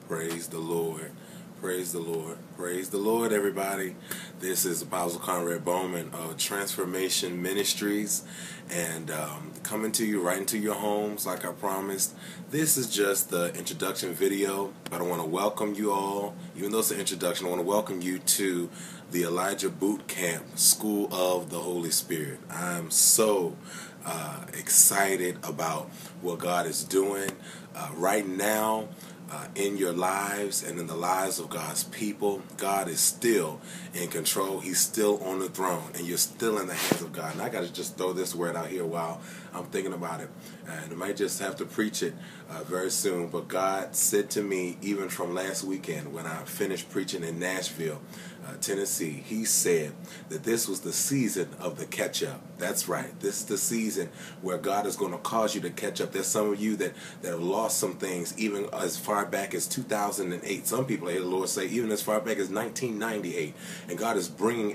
Praise the Lord. Praise the Lord. Praise the Lord, everybody. This is Apostle Conrad Bowman of Transformation Ministries, and coming to you right into your homes like I promised. This is just the introduction video, but I want to welcome you all. Even though it's an introduction, I want to welcome you to the Elijah Boot Camp School of the Holy Spirit. I'm so excited about what God is doing right now. In your lives and in the lives of God's people. God is still in control. He's still on the throne, and you're still in the hands of God. And I got to just throw this word out here while I'm thinking about it, and I might just have to preach it very soon. But God said to me, even from last weekend when I finished preaching in Nashville, Tennessee, He said that this was the season of the catch-up. That's right. This is the season where God is going to cause you to catch up. There's some of you that have lost some things even as far back as 2008. Some people, I hear the Lord say, even as far back as 1998. And God is bringing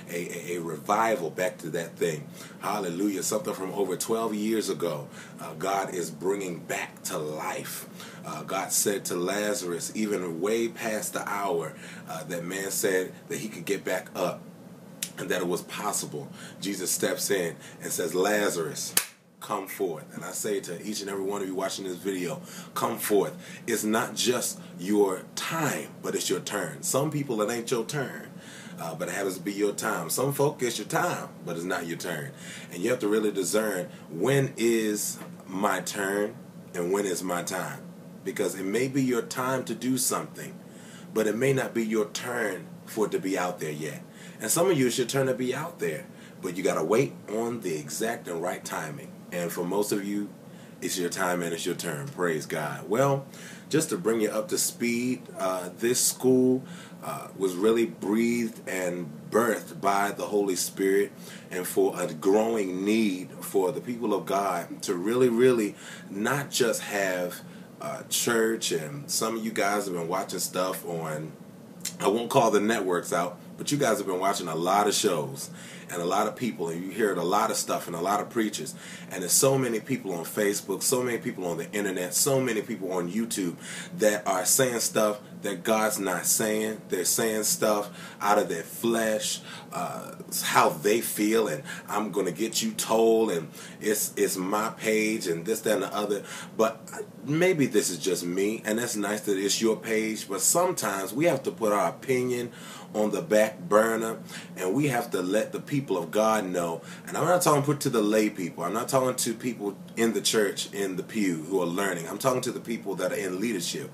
a revival back to that thing. Hallelujah. Something from over 12 years ago, God is bringing back to life. God said to Lazarus, even way past the hour, that man said that he could get back up and that it was possible. Jesus steps in and says, Lazarus, come forth. And I say to each and every one of you watching this video, come forth. It's not just your time, but it's your turn. Some people, it ain't your turn. But it happens to be your time. Some folk, it's your time, but it's not your turn. And you have to really discern, when is my turn and when is my time? Because it may be your time to do something, but it may not be your turn for it to be out there yet. And some of you, it's your turn to be out there, but you got to wait on the exact and right timing. And for most of you, it's your time and it's your turn. Praise God. Well, just to bring you up to speed, this school was really breathed and birthed by the Holy Spirit, and for a growing need for the people of God to really not just have church. And some of you guys have been watching stuff on, I won't call the networks out, but you guys have been watching a lot of shows and a lot of people, and you hear a lot of stuff and a lot of preachers. And there's so many people on Facebook, so many people on the internet, so many people on YouTube that are saying stuff that God's not saying. They're saying stuff out of their flesh, how they feel, and I'm going to get you told, and it's my page, and this, that, and the other. But maybe this is just me, and that's nice that it's your page, but sometimes we have to put our opinion on the back burner, and we have to let the people of God know. And I'm not talking to the lay people. I'm not talking to people in the church, in the pew, who are learning. I'm talking to the people that are in leadership.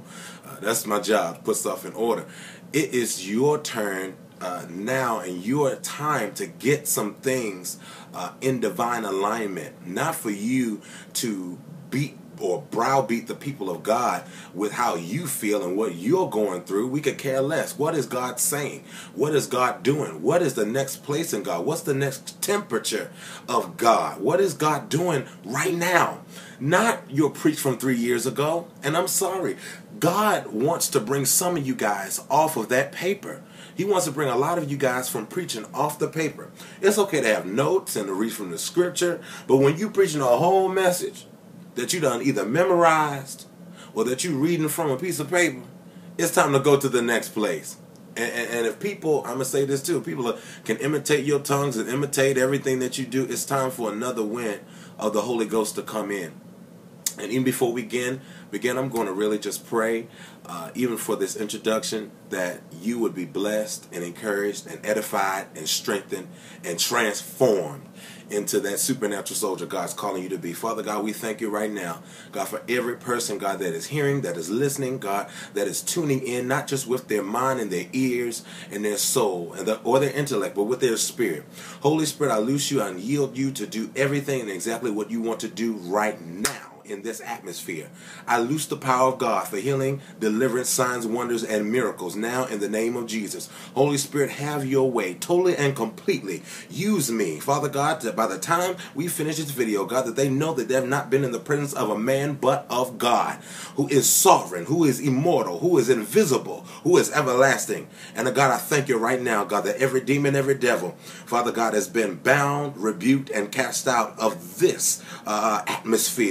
That's my job, to put stuff in order. It is your turn now and your time to get some things in divine alignment. Not for you to beat or browbeat the people of God with how you feel and what you're going through. We could care less. What is God saying? What is God doing? What is the next place in God? What's the next temperature of God? What is God doing right now? Not your preach from 3 years ago. And I'm sorry, God wants to bring some of you guys off of that paper. He wants to bring a lot of you guys from preaching off the paper. It's okay to have notes and to read from the scripture, but when you preaching a whole message that you done either memorized or that you reading from a piece of paper, it's time to go to the next place. And if people, I'm going to say this too, people can imitate your tongues and imitate everything that you do, it's time for another wind of the Holy Ghost to come in. And even before we begin, I'm going to really just pray, even for this introduction, that you would be blessed and encouraged and edified and strengthened and transformed into that supernatural soldier God's calling you to be. Father God, we thank you right now, God, for every person, God, that is hearing, that is listening, God, that is tuning in, not just with their mind and their ears and their soul or their intellect, but with their spirit. Holy Spirit, I loose you and yield you to do everything and exactly what you want to do right now in this atmosphere. I loose the power of God for healing, deliverance, signs, wonders, and miracles now in the name of Jesus. Holy Spirit, have your way totally and completely. Use me, Father God, that by the time we finish this video, God, that they know that they have not been in the presence of a man but of God, who is sovereign, who is immortal, who is invisible, who is everlasting. And God, I thank you right now, God, that every demon, every devil, Father God, has been bound, rebuked, and cast out of this atmosphere.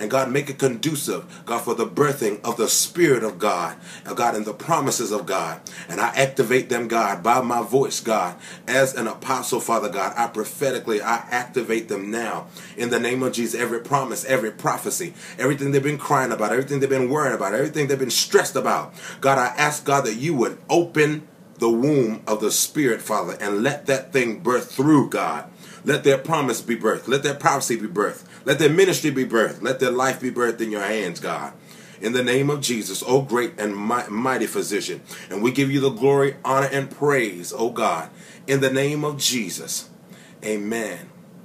And God, make it conducive, God, for the birthing of the Spirit of God, God, and the promises of God. And I activate them, God, by my voice, God, as an apostle, Father God. I activate them now in the name of Jesus. Every promise, every prophecy, everything they've been crying about, everything they've been worrying about, everything they've been stressed about. God, I ask, God, that you would open the womb of the Spirit, Father, and let that thing birth through, God. Let their promise be birthed. Let their prophecy be birthed. Let their ministry be birthed. Let their life be birthed in your hands, God. In the name of Jesus, oh great and mighty physician. And we give you the glory, honor, and praise, oh God. In the name of Jesus. Amen.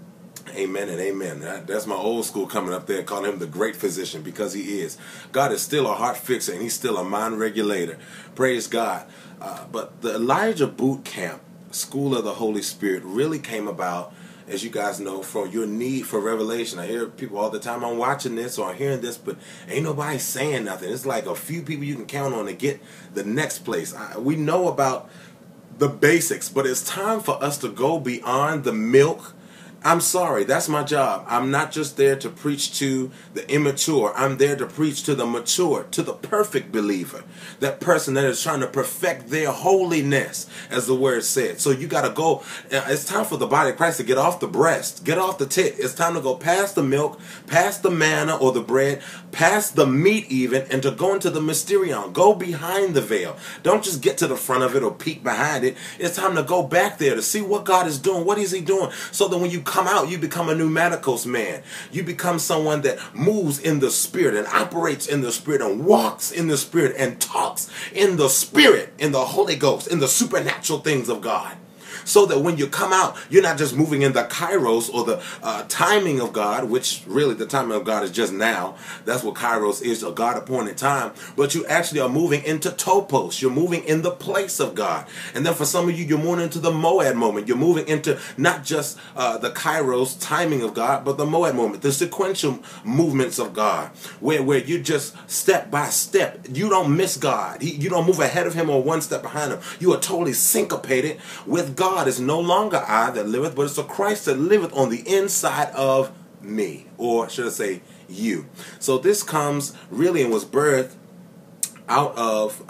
Amen and amen. That's my old school coming up there, calling him the great physician, because he is. God is still a heart fixer, and he's still a mind regulator. Praise God. But the Elijah Boot Camp, School of the Holy Spirit, really came about, as you guys know, from your need for revelation. I hear people all the time, I'm watching this or I'm hearing this, but ain't nobody saying nothing. It's like a few people you can count on to get the next place. We know about the basics, but it's time for us to go beyond the milk. I'm sorry, that's my job. I'm not just there to preach to the immature. I'm there to preach to the mature, to the perfect believer. That person that is trying to perfect their holiness, as the word said. So you got to go. It's time for the body of Christ to get off the breast, get off the tit. It's time to go past the milk, past the manna or the bread, past the meat even, and to go into the mysterion. Go behind the veil. Don't just get to the front of it or peek behind it. It's time to go back there to see what God is doing. What is he doing? So that when you come out, you become a pneumaticos man. You become someone that moves in the Spirit and operates in the Spirit and walks in the Spirit and talks in the Spirit, in the Holy Ghost, in the supernatural things of God. So that when you come out, you're not just moving in the kairos or the timing of God, which really the timing of God is just now. That's what kairos is, a God-appointed time. But you actually are moving into topos. You're moving in the place of God. And then for some of you, you're moving into the moed moment. You're moving into not just the kairos timing of God, but the moed moment, the sequential movements of God, where you just step by step. You don't miss God. You don't move ahead of him or one step behind him. You are totally syncopated with God. It's no longer I that liveth, but it's the Christ that liveth on the inside of me, or should I say you. So this comes really and was birthed out of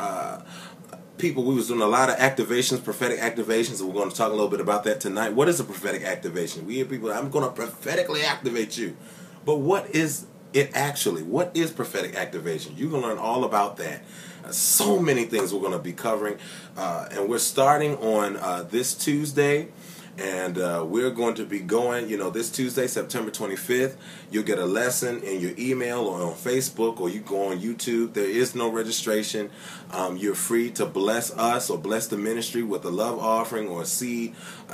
people. We was doing a lot of activations, prophetic activations, and we're going to talk a little bit about that tonight. What is a prophetic activation? We hear people, I'm going to prophetically activate you. But what is it actually? What is prophetic activation? You're going to learn all about that. So many things we're going to be covering, and we're starting on this Tuesday, and we're going to be going, this Tuesday, September 25th, you'll get a lesson in your email or on Facebook, or you go on YouTube. There is no registration. You're free to bless us or bless the ministry with a love offering or a seed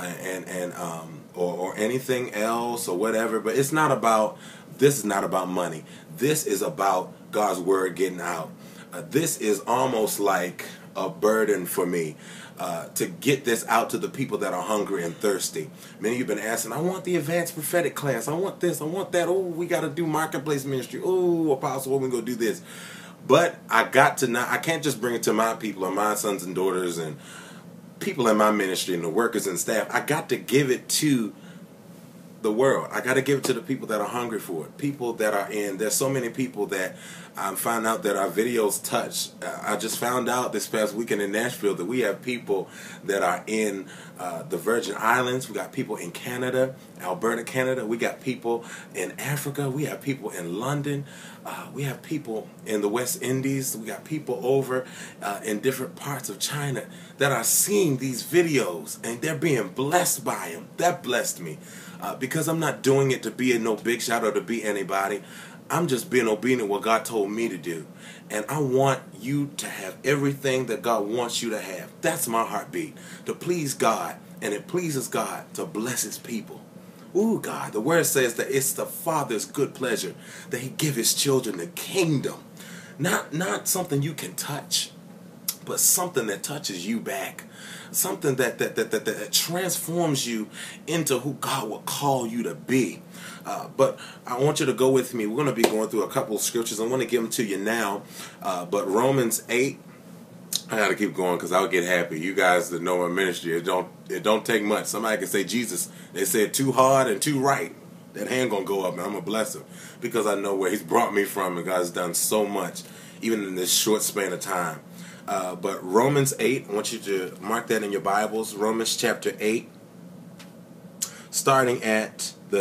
or anything else or whatever, but this is not about money. This is about God's word getting out. This is almost like a burden for me to get this out to the people that are hungry and thirsty. Many of you have been asking, I want the advanced prophetic class. I want this. I want that. Oh, we got to do marketplace ministry. Oh, apostle, when we going to do this? But I can't just bring it to my people or my sons and daughters and people in my ministry and the workers and staff. I got to give it to the world. I got to give it to the people that are hungry for it. People that are there's so many people that find out that our videos touch. I just found out this past weekend in Nashville that we have people that are in the Virgin Islands. We got people in Canada, Alberta, Canada. We got people in Africa. We have people in London. We have people in the West Indies. We got people over in different parts of China that are seeing these videos and they're being blessed by them. That blessed me. Because I'm not doing it to be no big shot or to be anybody. I'm just being obedient to what God told me to do. And I want you to have everything that God wants you to have. That's my heartbeat. To please God. And it pleases God to bless his people. Ooh, God. The word says that it's the Father's good pleasure that he give his children the kingdom. Not something you can touch, but something that touches you back. Something that transforms you into who God will call you to be. But I want you to go with me. We're going to be going through a couple of scriptures. I want to give them to you now. But Romans 8, I got to keep going because I'll get happy. You guys that know my ministry, it don't take much. Somebody can say Jesus. They say it too hard and too right. that hand gonna go up, and I'm gonna bless him because I know where he's brought me from, and God's done so much, even in this short span of time. But Romans 8, I want you to mark that in your Bibles. Romans chapter 8, starting at